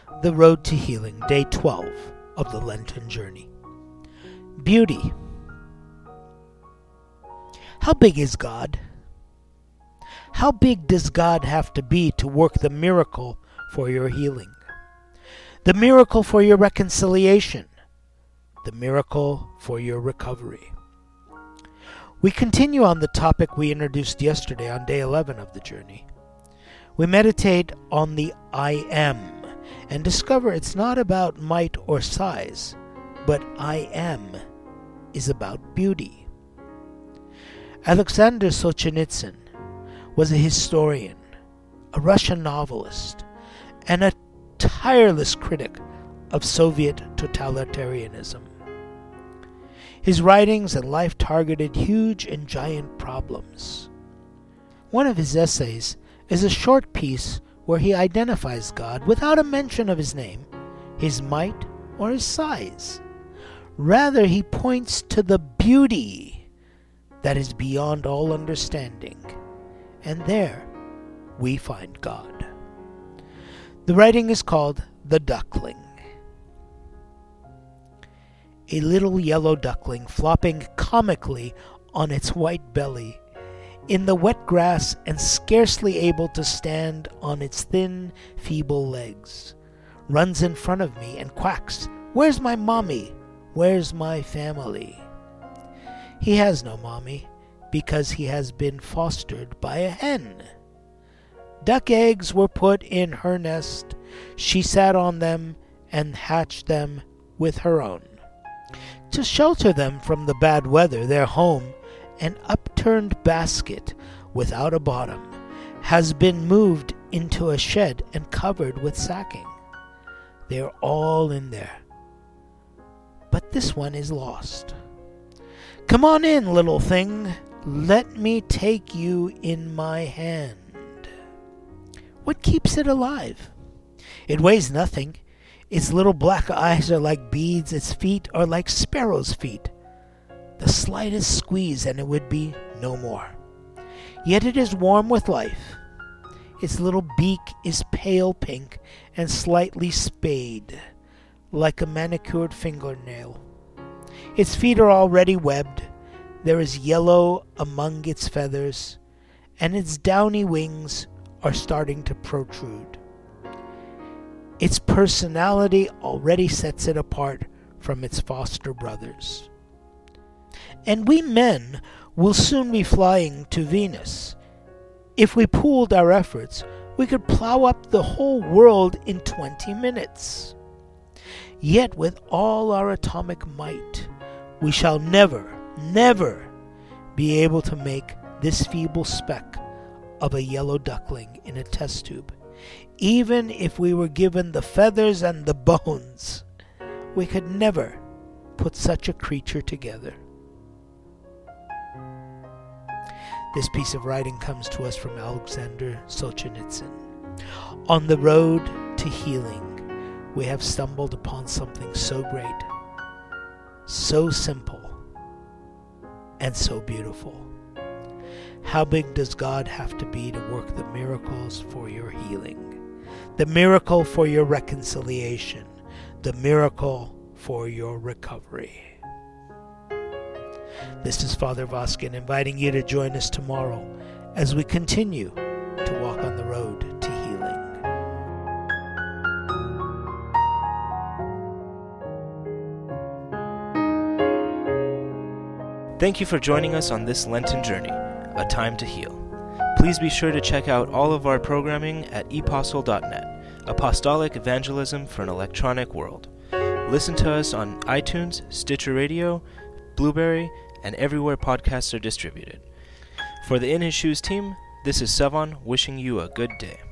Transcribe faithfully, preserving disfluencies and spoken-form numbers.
The Road to Healing, Day twelve of the Lenten Journey. Beauty. How big is God? How big does God have to be to work the miracle for your healing? The miracle for your reconciliation? The miracle for your recovery? We continue on the topic we introduced yesterday on day eleven of the journey. We meditate on the I am and discover it's not about might or size, but I am is about beauty. Alexander Solzhenitsyn was a historian, a Russian novelist, and a tireless critic of Soviet totalitarianism. His writings and life targeted huge and giant problems. One of his essays is a short piece where he identifies God without a mention of his name, his might, or his size. Rather, he points to the beauty that is beyond all understanding, and there we find God. The writing is called The Duckling. A little yellow duckling flopping comically on its white belly in the wet grass and scarcely able to stand on its thin, feeble legs, runs in front of me and quacks, "Where's my mommy? Where's my family?" He has no mommy because he has been fostered by a hen. Duck eggs were put in her nest. She sat on them and hatched them with her own. To shelter them from the bad weather, their home, an upturned basket without a bottom, has been moved into a shed and covered with sacking. They're all in there. But this one is lost. "Come on in, little thing. Let me take you in my hand." What keeps it alive? It weighs nothing. Its little black eyes are like beads. Its feet are like sparrows' feet. The slightest squeeze and it would be no more. Yet it is warm with life. Its little beak is pale pink and slightly spayed, like a manicured fingernail. Its feet are already webbed. There is yellow among its feathers, and its downy wings are starting to protrude. Its personality already sets it apart from its foster brothers. And we men will soon be flying to Venus. If we pooled our efforts, we could plow up the whole world in twenty minutes. Yet with all our atomic might, we shall never, never be able to make this feeble speck of a yellow duckling in a test tube. Even if we were given the feathers and the bones, we could never put such a creature together. This piece of writing comes to us from Alexander Solzhenitsyn. On the road to healing, we have stumbled upon something so great, so simple, and so beautiful. How big does God have to be to work the miracles for your healing? The miracle for your reconciliation, the miracle for your recovery. This is Father Voskin inviting you to join us tomorrow as we continue to walk on the road to healing. Thank you for joining us on this Lenten journey, a time to heal. Please be sure to check out all of our programming at epostle dot net, Apostolic Evangelism for an Electronic World. Listen to us on iTunes, Stitcher Radio, Blueberry, and everywhere podcasts are distributed. For the In His Shoes team, this is Sevan wishing you a good day.